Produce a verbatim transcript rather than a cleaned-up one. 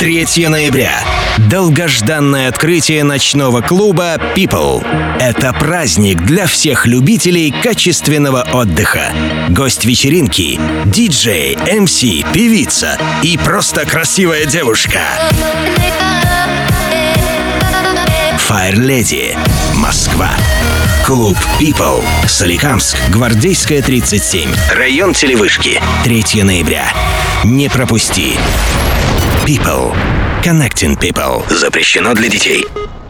третьего ноября. Долгожданное открытие ночного клуба People. Это праздник для всех любителей качественного отдыха. Гость вечеринки — диджей, эм си, певица и просто красивая девушка. Fire Lady, Москва. Клуб People. Соликамск, Гвардейская, тридцать семь. Район Телевышки. третьего ноября. Не пропусти. People. Connecting People. Запрещено для детей.